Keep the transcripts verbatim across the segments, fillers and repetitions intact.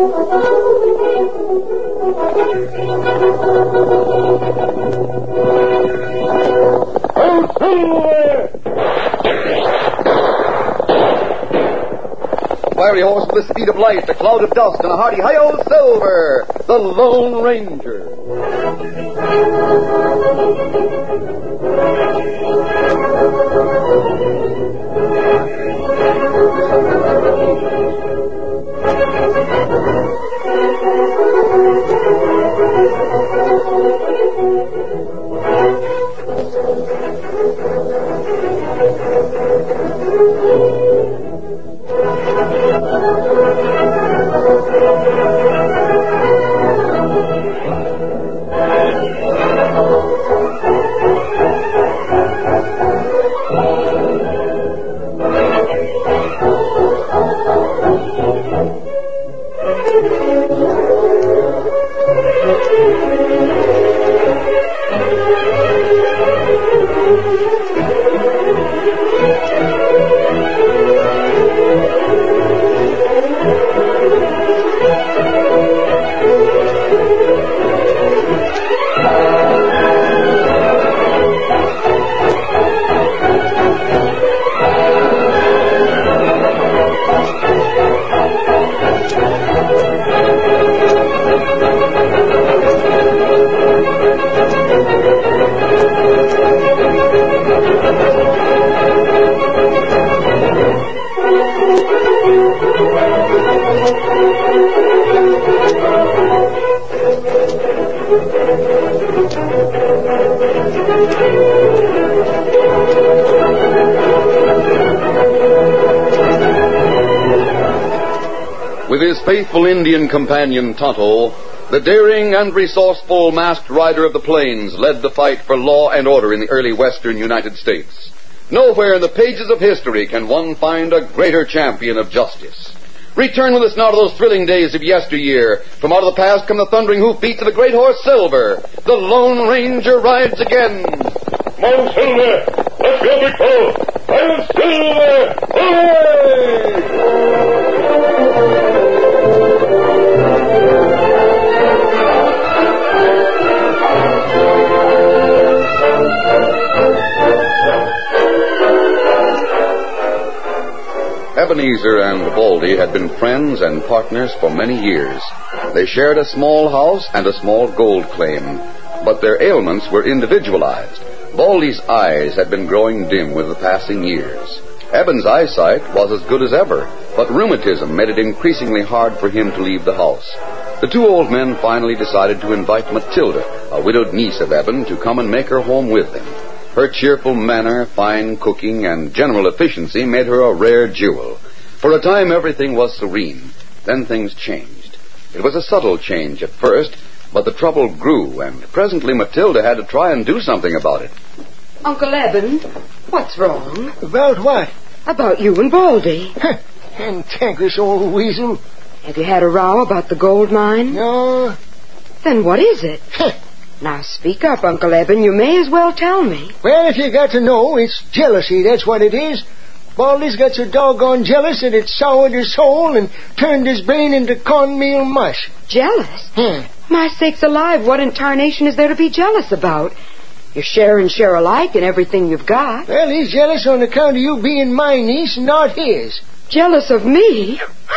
Fiery horse with the speed of light, a cloud of dust, and a hearty hi-yo Silver, the Lone Ranger. With his faithful Indian companion Tonto, the daring and resourceful masked rider of the plains led the fight for law and order in the early western United States. Nowhere in the pages of history can one find a greater champion of justice. Return with us now to those thrilling days of yesteryear. From out of the past come the thundering hoofbeats of the great horse Silver. The Lone Ranger rides again. Come on, Silver! Let's go, big fellow! I'm Silver! Hooray! Ebenezer and Baldy had been friends and partners for many years. They shared a small house and a small gold claim, but their ailments were individualized. Baldy's eyes had been growing dim with the passing years. Eben's eyesight was as good as ever, but rheumatism made it increasingly hard for him to leave the house. The two old men finally decided to invite Matilda, a widowed niece of Eben, to come and make her home with them. Her cheerful manner, fine cooking, and general efficiency made her a rare jewel. For a time, everything was serene. Then things changed. It was a subtle change at first, but the trouble grew, and presently Matilda had to try and do something about it. Uncle Eben, what's wrong? About what? About you and Baldy. Cantankerous old weasel. Have you had a row about the gold mine? No. Then what is it? Now speak up, Uncle Eben. You may as well tell me. Well, if you got to know, it's jealousy, that's what it is. Baldy's got so doggone jealous that it soured his soul and turned his brain into cornmeal mush. Jealous? Hmm. My sakes alive, what in tarnation is there to be jealous about? You share and share alike in everything you've got. Well, he's jealous on account of you being my niece and not his. Jealous of me?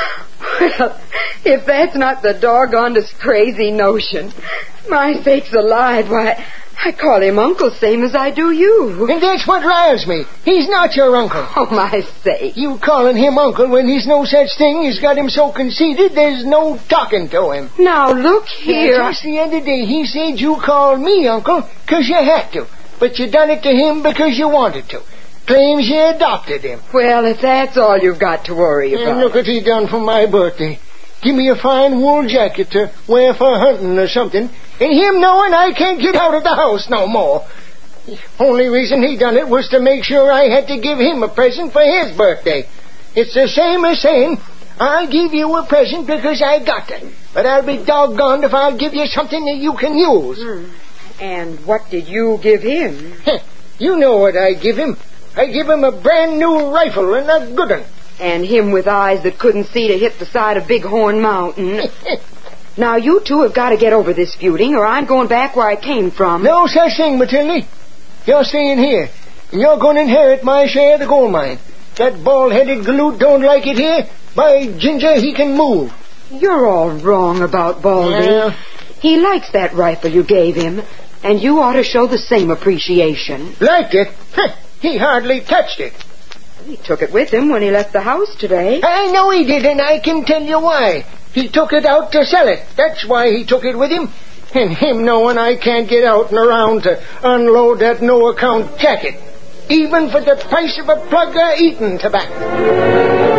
Well, if that's not the doggonedest crazy notion. My sakes alive, why, I call him uncle same as I do you. And that's what riles me. He's not your uncle. Oh, my sake. You calling him uncle when he's no such thing has got him so conceited there's no talking to him. Now, look here. Now, just the other day he said you called me uncle because you had to, but you done it to him because you wanted to. Claims you adopted him. Well, if that's all you've got to worry about. And look what he done for my birthday. Give me a fine wool jacket to wear for hunting or something, and him knowing I can't get out of the house no more. The only reason he done it was to make sure I had to give him a present for his birthday. It's the same as saying, I'll give you a present because I got it, but I'll be doggone if I'll give you something that you can use. Hmm. And what did you give him? You know what I give him. I give him a brand new rifle and a good one. And him with eyes that couldn't see to hit the side of Bighorn Mountain. Now, you two have got to get over this feuding, or I'm going back where I came from. No such thing, Matilda. You're staying here, and you're going to inherit my share of the gold mine. That bald-headed galoot don't like it here. By ginger, he can move. You're all wrong about Baldy. Yeah. He likes that rifle you gave him, and you ought to show the same appreciation. Liked it? Huh, he hardly touched it. He took it with him when he left the house today. I know he did, and I can tell you why. He took it out to sell it. That's why he took it with him. And him knowing I can't get out and around to unload that no-account jacket, even for the price of a plug of eating tobacco.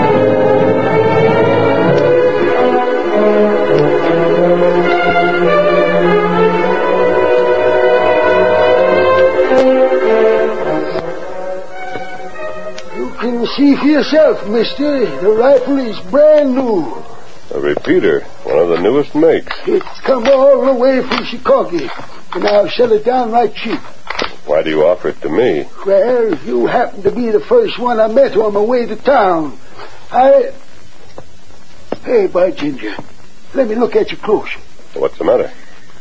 See for yourself, mister. The rifle is brand new. A repeater, one of the newest makes. It's come all the way from Chicago, and I'll sell it downright cheap. Why do you offer it to me? Well, you happen to be the first one I met on my way to town. I... Hey, by ginger, let me look at you close. What's the matter?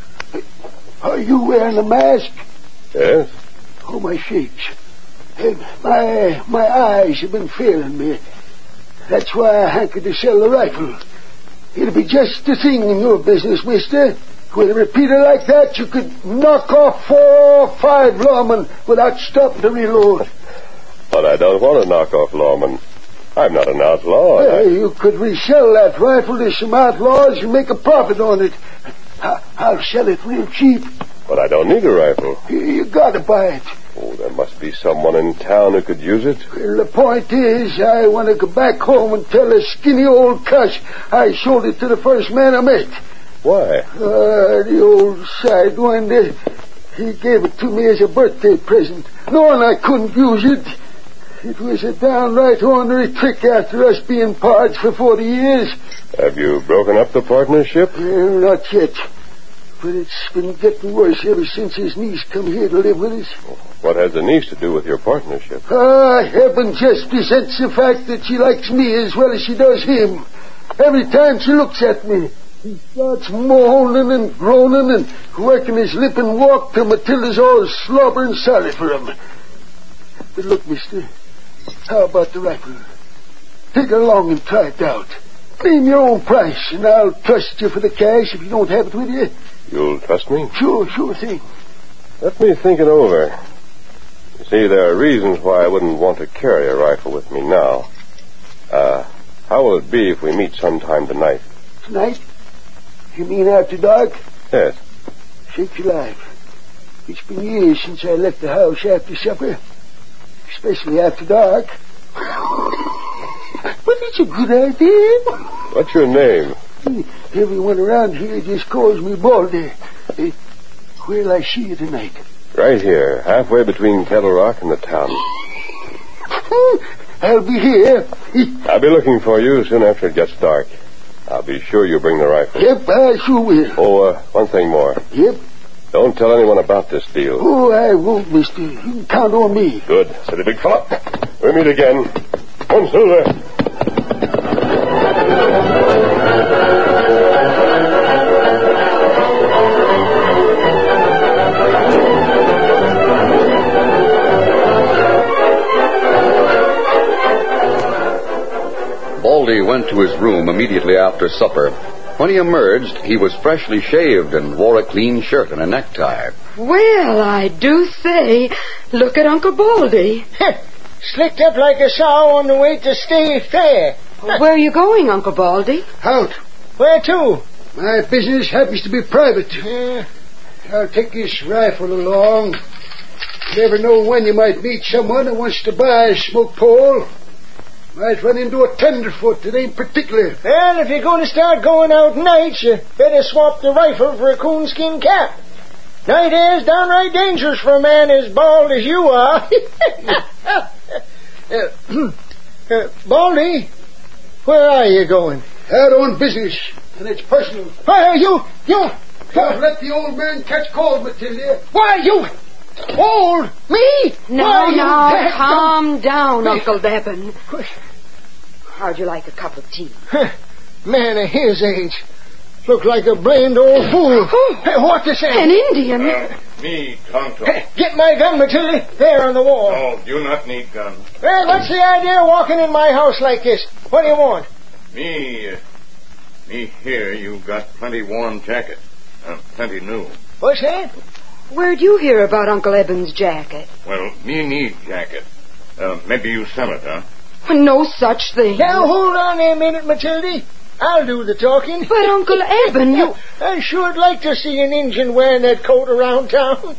Are you wearing a mask? Yes. Oh, my shakes. Hey, my my eyes have been failing me. That's why I hankered to sell the rifle. It'll be just the thing in your business, mister. With a repeater like that, you could knock off four or five lawmen without stopping to reload. But I don't want to knock off lawmen. I'm not an outlaw. Well, I... You could resell that rifle to some outlaws and make a profit on it. I, I'll sell it real cheap. But I don't need a rifle. You, you gotta buy it. Oh, there must be someone in town who could use it. Well, the point is, I want to go back home and tell a skinny old cuss I sold it to the first man I met. Why? Uh, the old sidewinder. He gave it to me as a birthday present, knowing I couldn't use it. It was a downright ornery trick after us being pards for forty years. Have you broken up the partnership? Well, not yet. But it's been getting worse ever since his niece come here to live with us. What has the niece to do with your partnership? Ah, heaven just presents the fact that she likes me as well as she does him. Every time she looks at me, he starts moaning and groaning and working his lip and walk till Matilda's all slobbering sorry for him. But look, mister, how about the rifle? Take it along and try it out. Name your own price, and I'll trust you for the cash if you don't have it with you. You'll trust me? Sure, sure thing. Let me think it over. You see, there are reasons why I wouldn't want to carry a rifle with me now. Uh, how will it be if we meet sometime tonight? Tonight? You mean after dark? Yes. Shake your life. It's been years since I left the house after supper, especially after dark. But it's a good idea. What's your name? Everyone around here just calls me Baldy. Uh, where'll I see you tonight? Right here, halfway between Kettle Rock and the town. I'll be here. I'll be looking for you soon after it gets dark. I'll be sure you bring the rifle. Yep, I sure will. Oh, uh, one thing more. Yep. Don't tell anyone about this deal. Oh, I won't, mister. You can count on me. Good. Steady, big fella. We'll meet again. Come, Silver. Baldy went to his room immediately after supper. When he emerged, he was freshly shaved and wore a clean shirt and a necktie. Well, I do say, look at Uncle Baldy. Slicked up like a sow on the way to State Fair. Where are you going, Uncle Baldy? Out. Where to? My business happens to be private. Uh, I'll take this rifle along. You never know when you might meet someone who wants to buy a smoke pole. Might run into a tenderfoot that ain't particular. Well, if you're going to start going out nights, you better swap the rifle for a coonskin cap. Night air's downright dangerous for a man as bald as you are. uh, uh, Baldy, where are you going? Out on business, and it's personal. Why, you, you... Don't let the old man catch cold, Matilda. Why, you... Old? Me? Now, Why, now, you calm down, Uncle Devin. How'd you like a cup of tea? Man of his age. Look like a blamed old fool. Oh, Hey, what the say? an Indian. Uh, me, Tonto. Hey, get my gun, Matilda. There on the wall. No, you not need gun. Well, what's the idea of walking in my house like this? What do you want? Me, uh, me here, you got plenty warm jacket. Uh, plenty new. What's that? Where'd you hear about Uncle Eben's jacket? Well, me need jacket. Uh, maybe you sell it, huh? No such thing. Now, hold on a minute, Matilda. I'll do the talking. But Uncle Eben, you... I sure'd like to see an Injun wearing that coat around town.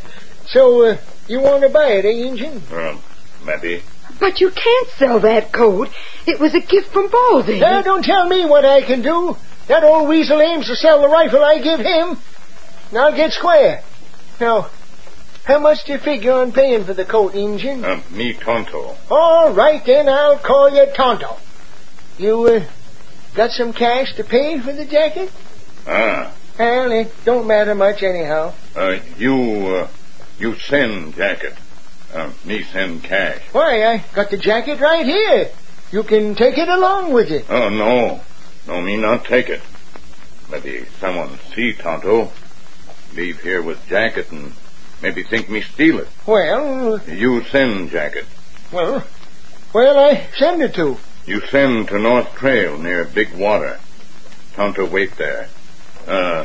So, uh, you want to buy it, eh, Injun? Well, maybe. But you can't sell that coat. It was a gift from Baldy. Now, don't tell me what I can do. That old weasel aims to sell the rifle I give him. Now, get square. Now, how much do you figure on paying for the coat, Injun? Uh, me Tonto. All right, then, I'll call you Tonto. You, uh, got some cash to pay for the jacket? Ah. Well, it don't matter much anyhow. Uh, you, uh, you send jacket. Uh, me send cash. Why, I got the jacket right here. You can take it along with you. Oh, no. No, me not take it. Maybe someone see Tonto. Leave here with jacket and maybe think me steal it. Well... You send jacket. Well, well, I send it to. You send to North Trail near Big Water. Tonto wait there. Uh,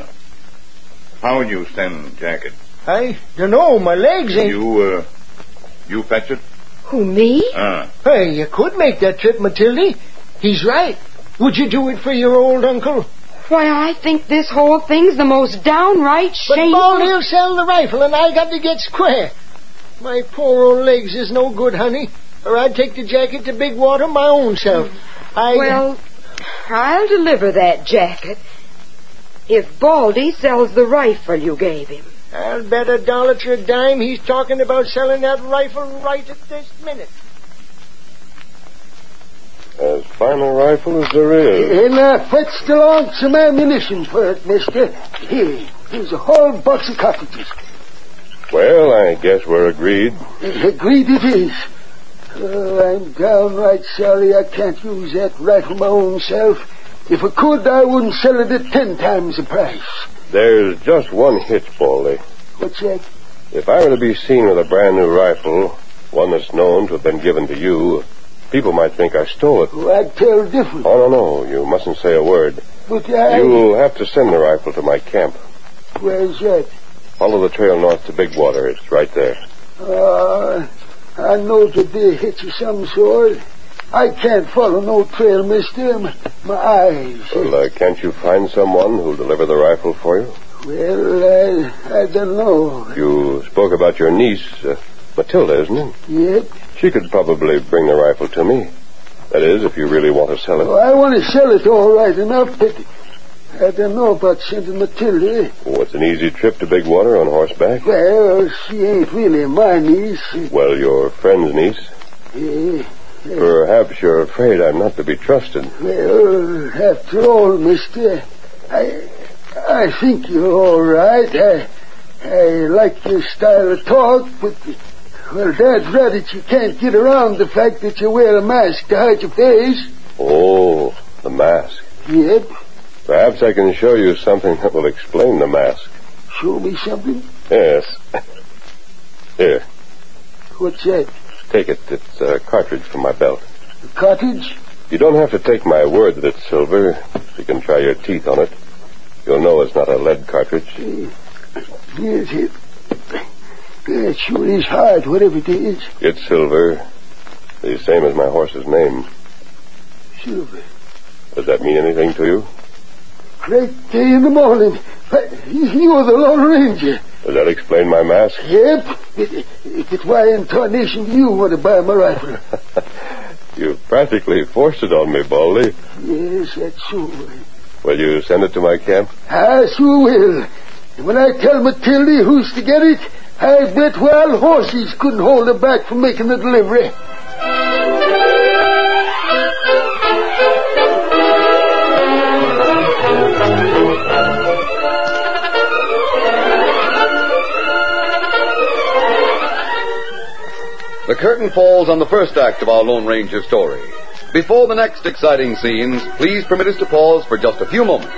how you send jacket? I don't know. My legs ain't... You, uh, you fetch it? Who, me? Ah. Hey, you could make that trip, Matilda. He's right. Would you do it for your old uncle? Why, I think this whole thing's the most downright But shame. Baldy'll sell the rifle, and I got to get square. My poor old legs is no good, honey, or I'd take the jacket to Big Water my own self. I... Well, I'll deliver that jacket if Baldy sells the rifle you gave him. I'll bet a dollar to a dime he's talking about selling that rifle right at this minute. As fine a rifle as there is. And I fetched along some ammunition for it, mister. Here, here's a whole box of cartridges. Well, I guess we're agreed. Agreed it is. Oh, I'm downright sorry I can't use that rifle my own self. If I could, I wouldn't sell it at ten times the price. There's just one hitch, Baldy. What's that? If I were to be seen with a brand new rifle, one that's known to have been given to you, people might think I stole it. Oh, I'd tell different. Oh, no, no. You mustn't say a word. But I... You'll have to send the rifle to my camp. Where's that? Follow the trail north to Big Water. It's right there. Uh, I know there'd be a hitch of some sort. I can't follow no trail, mister. My, my eyes. Well, uh, can't you find someone who'll deliver the rifle for you? Well, I, I don't know. You spoke about your niece, uh, Matilda, isn't it? Yep. She could probably bring the rifle to me. That is, if you really want to sell it. Oh, I want to sell it all right enough, but I don't know about sending Matilda. Oh, it's an easy trip to Big Water on horseback. Well, she ain't really my niece. Well, your friend's niece. Yeah. Perhaps you're afraid I'm not to be trusted. Well, after all, mister, I I think you're all right. I, I like your style of talk, but, well, Dad's right that you can't get around the fact that you wear a mask to hide your face. Oh, the mask. Yep. Perhaps I can show you something that will explain the mask. Show me something? Yes. Here, What's that? take it. It's a cartridge from my belt. A cottage? You don't have to take my word that it's silver. You can try your teeth on it. You'll know it's not a lead cartridge. Uh, here's it. It sure is hard, whatever it is. It's silver. The same as my horse's name. Silver. Does that mean anything to you? Great day in the morning. But you're the Lone Ranger. Does that explain my mask? Yep. It, it, it's why in tarnation you want to buy my rifle. You practically forced it on me, Baldy. Yes, that's so. Will you send it to my camp? I sure will. And when I tell Matilda who's to get it, I bet wild horses couldn't hold her back from making the delivery. The curtain falls on the first act of our Lone Ranger story. Before the next exciting scenes, please permit us to pause for just a few moments.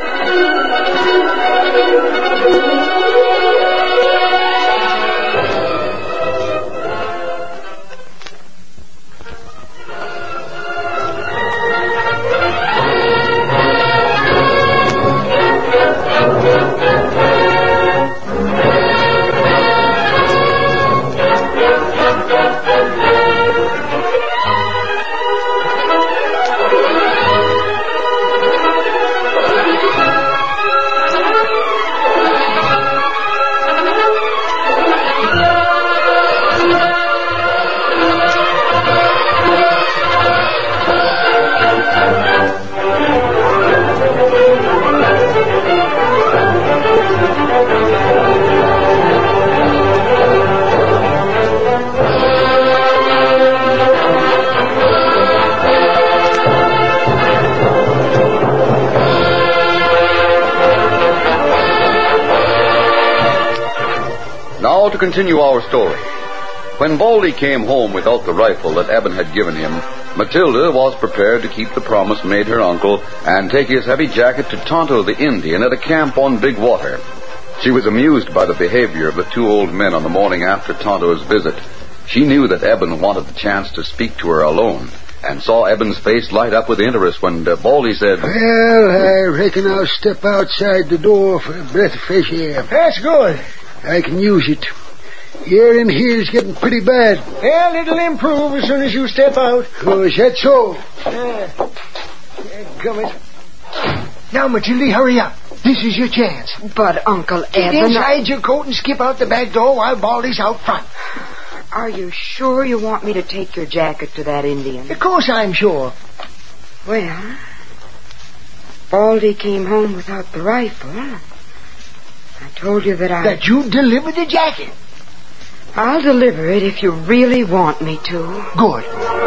Now to continue our story. When Baldy came home without the rifle that Eben had given him, Matilda was prepared to keep the promise made her uncle and take his heavy jacket to Tonto the Indian at a camp on Big Water. She was amused by the behavior of the two old men on the morning after Tonto's visit. She knew that Eben wanted the chance to speak to her alone, and saw Eben's face light up with interest when uh, Baldy said, Well, I reckon I'll step outside the door for a breath of fresh air. That's good. I can use it. Air in here's getting pretty bad. Well, it'll improve as soon as you step out. Oh, is that so? Yeah. Gummit. Now, Matilda, hurry up. This is your chance. But, Uncle Get Eben... inside your coat and skip out the back door while Baldy's out front. Are you sure you want me to take your jacket to that Indian? Of course I'm sure. Well, Baldy came home without the rifle. I told you that I... That you deliver the jacket. I'll deliver it if you really want me to. Good.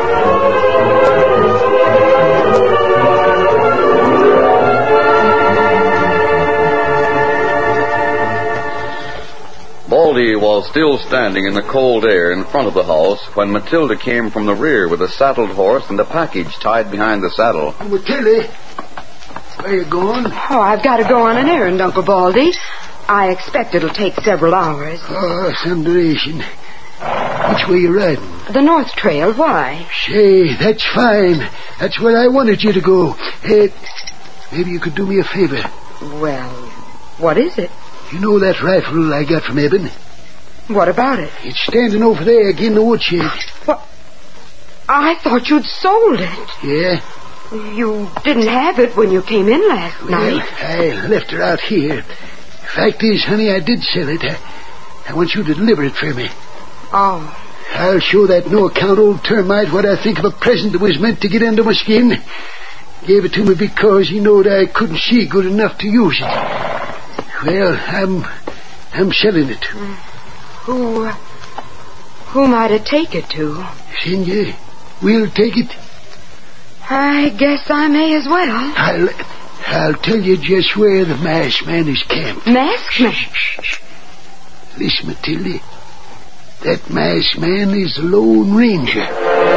Baldy was still standing in the cold air in front of the house when Matilda came from the rear with a saddled horse and a package tied behind the saddle. Matilda, where you going? Oh, I've got to go on an errand, Uncle Baldy. I expect it'll take several hours. Oh, some duration. Which way you riding? The North Trail, why? Say, that's fine. That's where I wanted you to go. Hey, maybe you could do me a favor. Well, what is it? You know that rifle I got from Eben? What about it? It's standing over there again the woodshed. What? I thought you'd sold it. Yeah? You didn't have it when you came in last Well, night. I left her out here. Fact is, honey, I did sell it. I, I want you to deliver it for me. Oh. I'll show that no-account old termite what I think of a present that was meant to get under my skin. Gave it to me because he knowed I couldn't see good enough to use it. Well, I'm... I'm selling it. Mm. Who... Who might I take it to? Senor, we'll take it. I guess I may as well. I'll... I'll tell you just where the masked man is camped. Masked man? Shh, shh, shh. Listen, Matilda. That masked man is the Lone Ranger.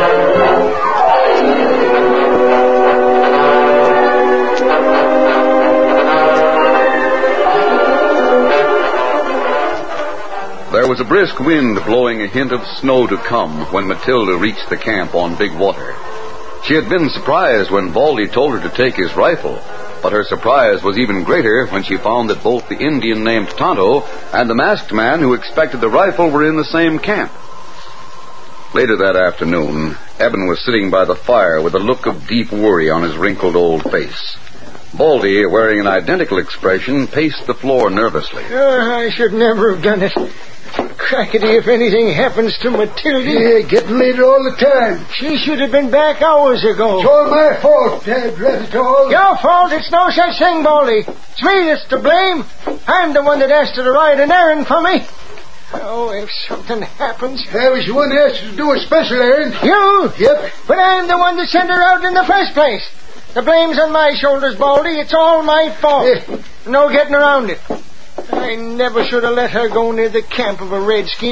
There was a brisk wind blowing a hint of snow to come when Matilda reached the camp on Big Water. She had been surprised when Baldy told her to take his rifle, but her surprise was even greater when she found that both the Indian named Tonto and the masked man who expected the rifle were in the same camp. Later that afternoon, Eben was sitting by the fire with a look of deep worry on his wrinkled old face. Baldy, wearing an identical expression, paced the floor nervously. Oh, I should never have done it. Crackety, if anything happens to Matilda... Yeah, getting later all the time. She should have been back hours ago. It's all my fault, Dad, right all. Your fault? It's no such thing, Baldy. It's me that's to blame. I'm the one that asked her to ride an errand for me. Oh, if something happens... I was the one that asked you to do a special errand. You? Yep. But I'm the one that sent her out in the first place. The blame's on my shoulders, Baldy. It's all my fault. Yeah. No getting around it. I never should have let her go near the camp of a redskin.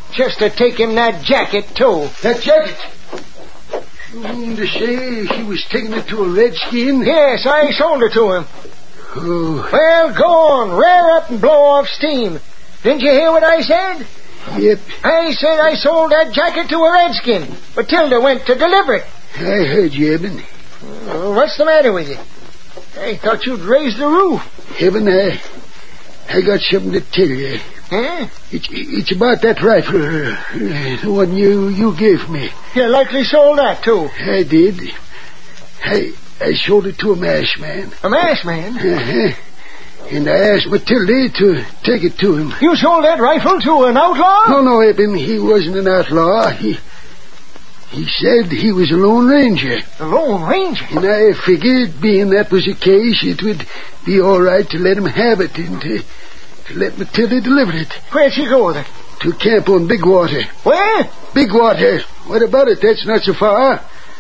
just to take him that jacket, too. That jacket? You mean to say he was taking it to a redskin? Yes, I sold it to him. Oh. Well, go on. Rear up and blow off steam. Didn't you hear what I said? Yep. I said I sold that jacket to a redskin. Matilda went to deliver it. I heard you, Eben. Uh, what's the matter with you? I thought you'd raise the roof. Eben, I, I got something to tell you. Huh? It's, it's about that rifle, uh, the one you, you gave me. You likely sold that, too. I did. I, I sold it to a masked man. A masked man? Uh-huh. And I asked Matilda to take it to him. You sold that rifle to an outlaw? No, no, Eben, he wasn't an outlaw. He he said he was a Lone Ranger. A Lone Ranger? And I figured, being that was the case, it would be all right to let him have it and to, to let Matilda deliver it. Where'd she go with it? To camp on Big Water. Where? Big Water. What about it? That's not so far.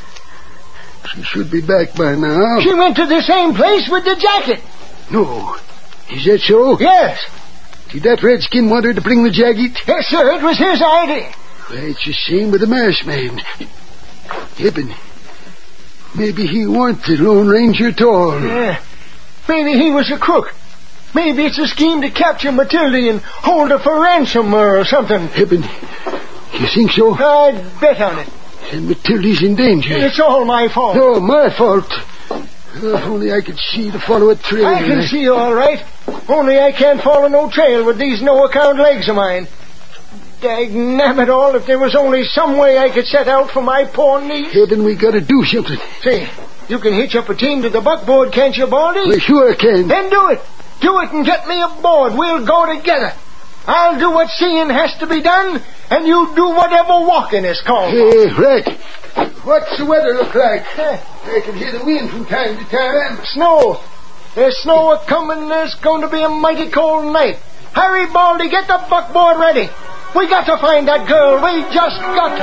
She should be back by now. She went to the same place with the jacket. No. Is that so? Yes. Did that redskin want her to bring the jacket? Yes, sir. It was his idea. Well, it's the same with the masked man. Eben, maybe he weren't the Lone Ranger at all. Yeah. Maybe he was a crook. Maybe it's a scheme to capture Matilda and hold her for ransom or something. Eben, you think so? I'd bet on it. Then Matilda's in danger. It's all my fault. No, my fault. Uh, if only I could see to follow a trail. I can see all right. Only I can't follow no trail with these no-account legs of mine. Dagnabbit all, if there was only some way I could set out for my poor niece. Eben, we gotta do something. Say, you can hitch up a team to the buckboard, can't you, Baldy? Well, sure I can. Then do it. Do it and get me aboard. We'll go together. I'll do what seeing has to be done, and you do whatever walking is called. Hey, right. What's the weather look like? I can hear the wind from time to time. Snow. There's snow a-coming. There's going to be a mighty cold night. Hurry, Baldy, get the buckboard ready. We got to find that girl. We just got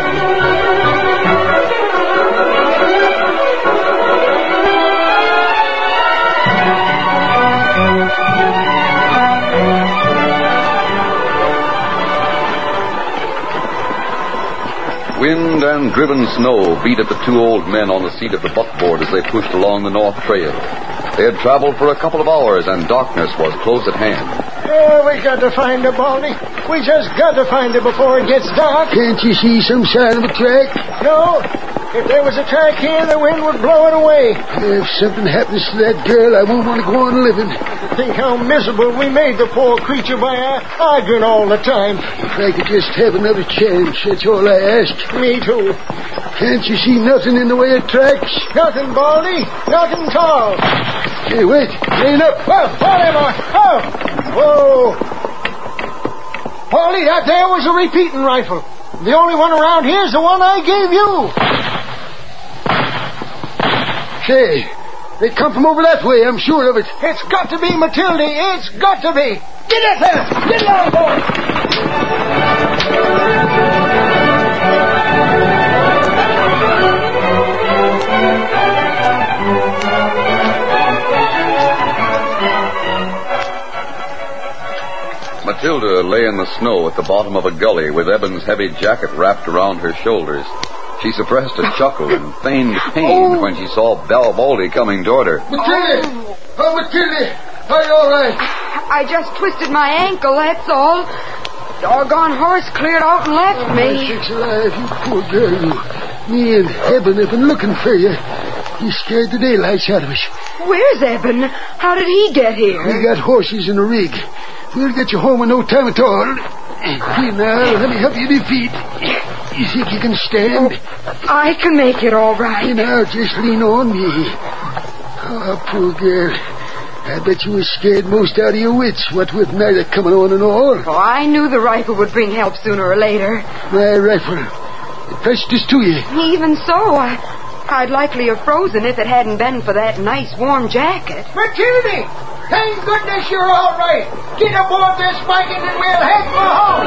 Wind and driven snow beat at the two old men on the seat of the buckboard as they pushed along the North Trail. They had traveled for a couple of hours, and darkness was close at hand. Oh, we got to find her, Baldy. We just got to find her before it gets dark. Can't you see some sign of a track? No. If there was a track here, the wind would blow it away. If something happens to that girl, I won't want to go on living. Think how miserable we made the poor creature by our arguing all the time. If I could just have another chance, that's all I ask. Me too. Can't you see nothing in the way of tracks? Nothing, Baldy. Nothing at all. Hey, wait. Lean up. Whoa, Baldy, boy. Oh. Whoa. Baldy, that there was a repeating rifle. The only one around here is the one I gave you. Say, they come from over that way, I'm sure of it. It's got to be Matilda. It's got to be. Get it there. Get along, boy. Matilda lay in the snow at the bottom of a gully with Eben's heavy jacket wrapped around her shoulders. She suppressed a chuckle and feigned pain oh. when she saw Belle Baldy coming toward her. Matilda! Oh, Matilda! Are you all right? I just twisted my ankle, that's all. The doggone horse cleared out and left oh, me. My sakes alive, you poor girl, you. Me and Eben have been looking for you. He scared the daylights out of us. Where's Eben? How did he get here? We got horses in a rig. We'll get you home in no time at all. Here now, let me help you to your feet. You think you can stand? Oh, I can make it all right. Here now, just lean on me. Oh, poor girl. I bet you were scared most out of your wits, what with night coming on and all. Oh, I knew the rifle would bring help sooner or later. My rifle. It fetched us to you. Even so, I, I'd likely have frozen if it hadn't been for that nice warm jacket. Matilda! Thank goodness you're all right. Get aboard this wagon and we'll head for home.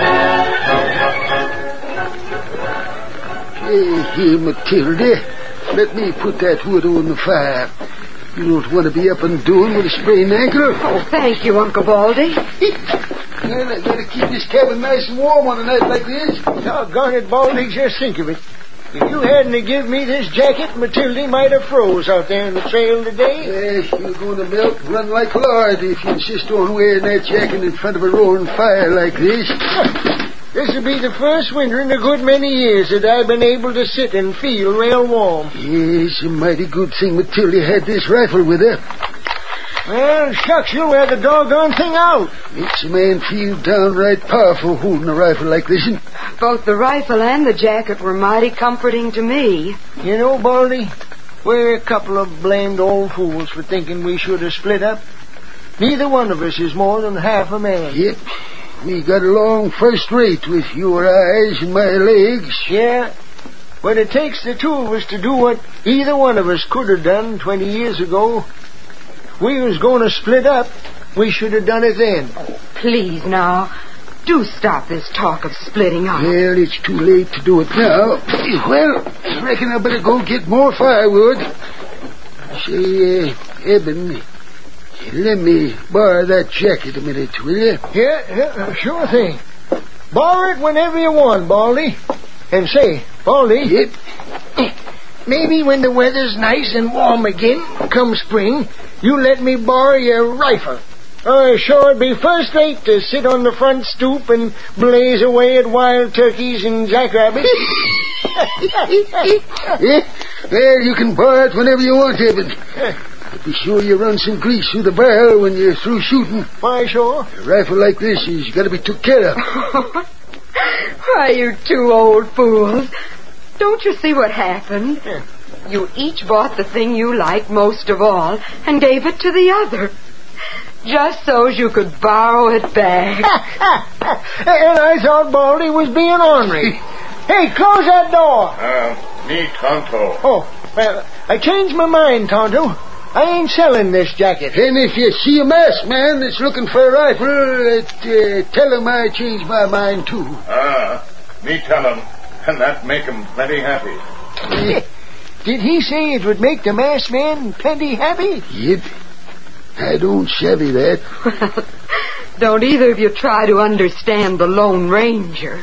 Hey, here, Matilda. let me put that wood on the fire. You don't want to be up and doing with a sprained ankle. Oh, thank you, Uncle Baldy. Well, I gotta keep this cabin nice and warm on a night like this. Doggone it, Baldy, just think of it. If you hadn't have given me this jacket, Matilda might have froze out there in the trail today. Yes, you're going to melt and run like lard if you insist on wearing that jacket in front of a roaring fire like this. This will be the first winter in a good many years that I've been able to sit and feel real warm. Yes, a mighty good thing Matilda had this rifle with her. Well, shucks, you'll wear the doggone thing out. Makes a man feel downright powerful holding a rifle like this. Both the rifle and the jacket were mighty comforting to me. You know, Baldy, we're a couple of blamed old fools for thinking we should have split up. Neither one of us is more than half a man. Yep. We got along first rate with your eyes and my legs. Yeah, but it takes the two of us to do what either one of us could have done twenty years ago. If we was going to split up, we should have done it then. Please, now, do stop this talk of splitting up. Well, it's too late to do it now. Well, I reckon I better go get more firewood. Say, uh, Eben, let me borrow that jacket a minute, will you? Yeah, yeah, sure thing. Borrow it whenever you want, Baldy. And say, Baldy. Yep. Maybe when the weather's nice and warm again, come spring, you let me borrow your rifle. Oh, sure, it'd be first rate to sit on the front stoop and blaze away at wild turkeys and jackrabbits. Yeah? Well, you can borrow it whenever you want, Eben. But be sure you run some grease through the barrel when you're through shooting. Why, sure. A rifle like this has got to be took care of. Why, you two old fools. Don't you see what happened? Yeah. You each bought the thing you liked most of all and gave it to the other. Just so you could borrow it back. And I thought Baldy was being ornery. Hey, close that door. Uh, me, Tonto. Oh, well, I changed my mind, Tonto. I ain't selling this jacket. And if you see a masked man that's looking for a rifle, uh, uh, tell him I changed my mind, too. Ah, me tell him, and that make him plenty happy. Did he say it would make the masked man plenty happy? Yep. I don't savvy that. Well, don't either of you try to understand the Lone Ranger.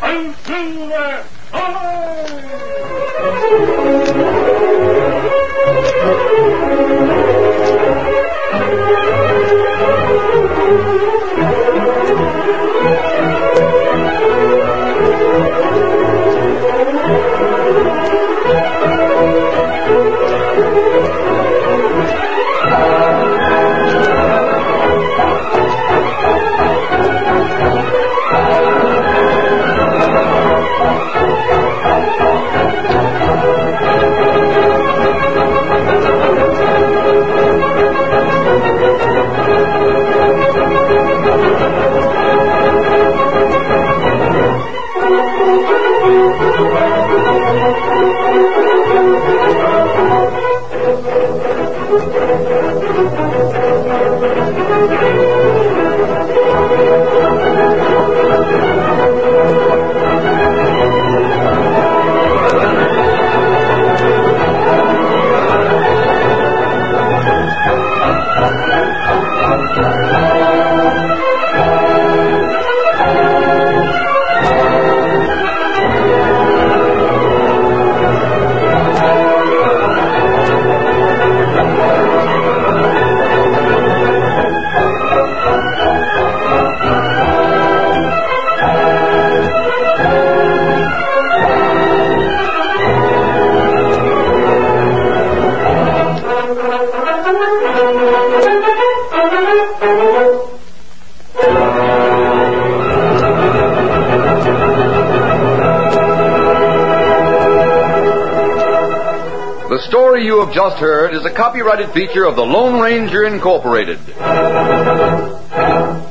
The story you have just heard is a copyrighted feature of the Lone Ranger Incorporated.